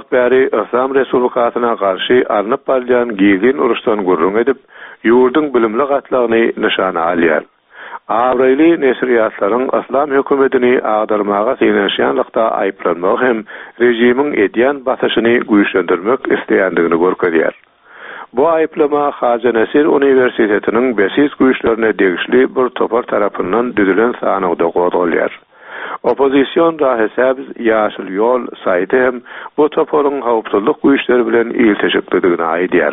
wagt bäri Islam Respublikasyna garşy alınıp barýan giýgin uruşdan gurrun edip, ýurdun bilimli gatlagyny nişana alýar. Awraýly nesriýatlaryň Islam hökümetini agdarmaga synanşýanlykda aýplanmak hem rejimiň edýän basyşyny güýçlendirmek isleýändigini görkezýär. Bu aýplama Haja Nasir Universitetiniň besis güýçlerine degişli bir topar tarapyndan düzülen sanawda gozulýar. Opozisiýon rahysaby Ýaşyl ýol saýty hem bu toparyň hawpsuzlyk güýçleri bilen ilteşikligini aýdýar.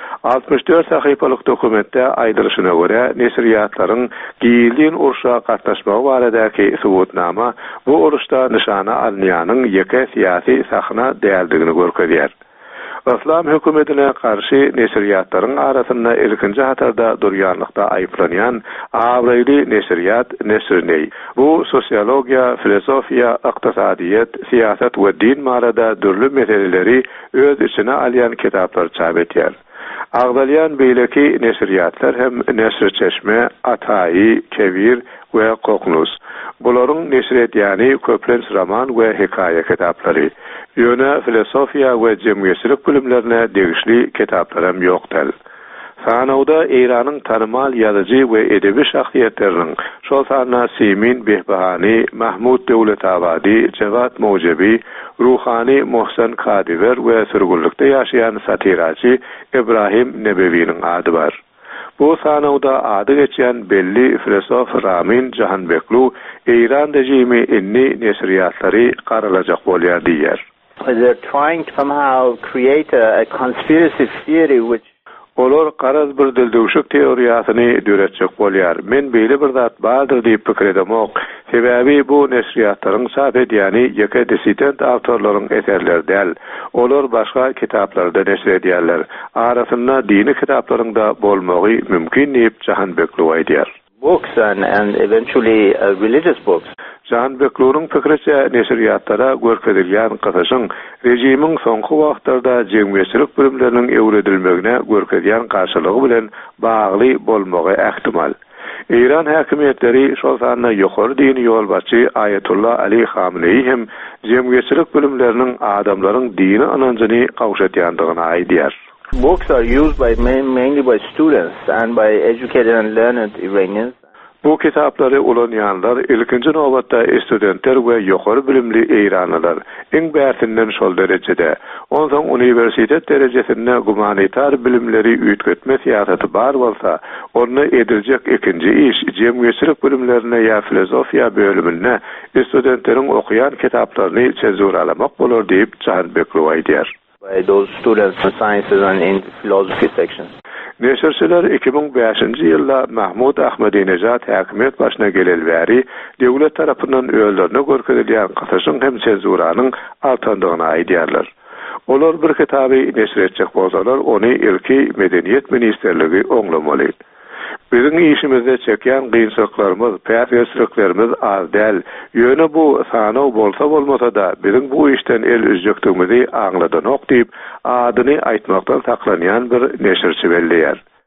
64 sahypalyk dokumentde aýdyryşyna görä, nesriýatlaryň giýildiň uruşa gatnaşmagy baradaky subutnama bu uruşda nişana alynýanyň ýeke syýasy sahna däldigini görkezýär. Islam hökümetine karşı nesriýatlaryň arasynda ilkinji hatarda durýanlykda aýplanýan awraýly nesriýat Nesriney. Bu sosiologiya, filosofiya, ykdysadyýat, siýasat we din barada dürli meseleleri öz içine alýan kitaplar çap etýär. Agdalyan beýleki nesriýatlar hem Nesr Çeşme, Atayi, Kebir we Koknus. Bularyň nesredýany köplenç roman we hekaýa kitaplary. Ýöne filosofiya we jemgyýetçilik bilimlerine degişli kitaplar hem ýokdyr. Sanawda Iranyň tanymal ýazyjy we edebi şahsiýetleriniň, şol sanna Simin Behbahani, Mahmud Döwletabadi, Cevat Mawjebi, Ruhani Mohsen Kadiver we sürgünlikde ýaşaýan satiraçy Ibrahim Nebewiň ady bar. Bu sanawda ady geçýän belli filosof Ramin Jahanbeklu Iran rejimi inni nesriýatlary garalajak bolýar diýer. They're trying to somehow create a conspiracy theory which olar garaz bir dildewşik teoriýasyny döretjek bolýar. Men beýle bir zat bardyr diýip pikir edemok. Sebäbi bu nesriýatlaryň çap edýäni ýeke dissident awtorlaryň eserleri däl. Olar başga kitaplarda neşr edýärler. Arasynda dini kitaplaryňda bolmagy mümkin diýip Jahanbeklu aýdýar. Books and eventually religious books. Jahanbekluň pikirçe nesriýatlara görkezilýän gyzyşyň rejimiň soňky wagtlarda jemgyýetçilik bilimleriniň öwredilmegine görkezýän garşylygy bilen bagly bolmagy ähtimal. İran häkimetleri şol sanna ýokary dini ýolbaşçy Ayetullah Ali Khamenei hem jemgyýetçilik bilimleriniň adamlaryň dini ananjyny gawşatýandygyny aýdýar. Books are used mainly by students and by educated and learned Iranians. Bu kitaplary ulanýanlar ilkinji nowatda studentler we ýokary bilimli Iranlylar iň bärsinden şol derejede. Onsoň universitet derejesinde humanitar bilimleri üýtgetme siýasaty bar bolsa, onu ediljek ikinji iş jemgyýetçilik bilimlerine ýa filosofiya bölümine studentleriň okuyan kitaplaryny çözüralamak bolar diýip Jahanbeklu aýdýar. By those students in sciences and in philosophy sections. Neşrçiler 2005-nji ýylda Mahmud Ahmadinejad häkimet başyna gelelbäri döwlet tarapyndan öýlerine görkezilýän gysyşyň hem senzuranyň artandygyny aýdýarlar. Olar bir kitaby neşr etjek bolsalar, ony ilki Medeniýet Ministerligi oňlamaly. Biziň işimizde çekýän gynçylyklarymyz, päsýetçiliklerimiz az däl. Ýöne bu sanaw bolsa bolmasa da biziň bu işden el üzjekdigimizi aňladanok diýip adyny aýtmakdan saklanýan bir neşrçi bellýär.